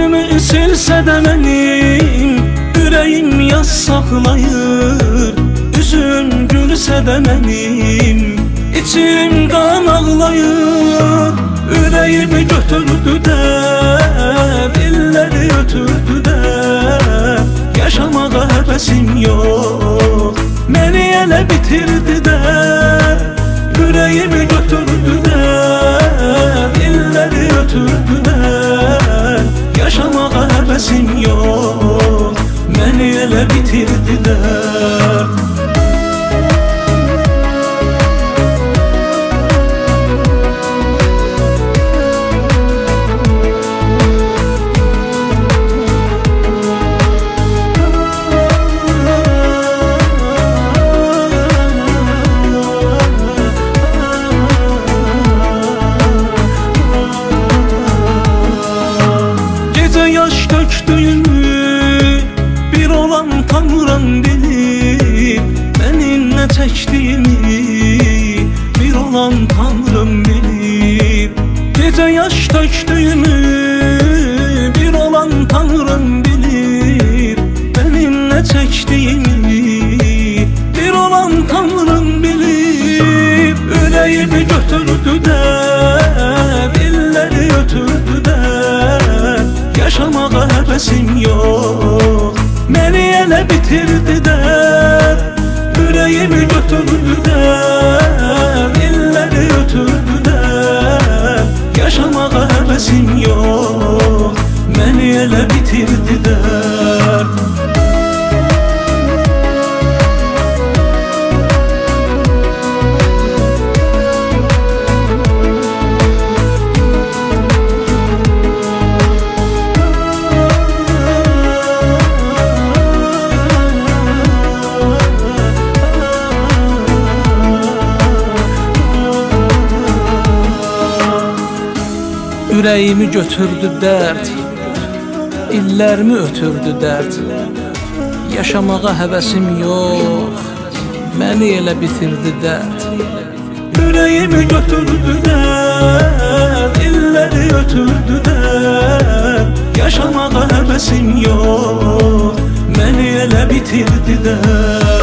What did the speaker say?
Üzümü silsə də mənim ürəyim yaz saxlayır. Üzüm gülsə də mənim içim qan ağlayır. Ürəyimi götürdü də, illəri ötürdü də, yaşamağa həvəsim yox, məni elə bitirdi də. Ürəyimi götürdü də, illəri ötürdü də, yaşamağa həvəsim yox, məni elə bitirdi də. Yaş döktüyümü bir olan Tanrım bilir, benim nə çəkdiyimi bir olan Tanrım bilir. Gecə yaş döktüyümü bir olan Tanrım bilir, benim nə çəkdiyimi bir olan Tanrım bilir. Ürəyimi götürdü də, illəri ötürdü də, yaşamağa həvəsim yox, məni elə bitirdi də. Ürəyimi götürdü də, illəri ötürdü də, yaşamağa həvəsim yox, məni elə bitirdi də. Ürəyimi götürdü dərd, illərimi ötürdü dərd, yaşamağa həvəsim yox, məni elə bitirdi dərd. Ürəyimi götürdü dərd, illəri ötürdü dərd, yaşamağa həvəsim yox, məni elə bitirdi dərd.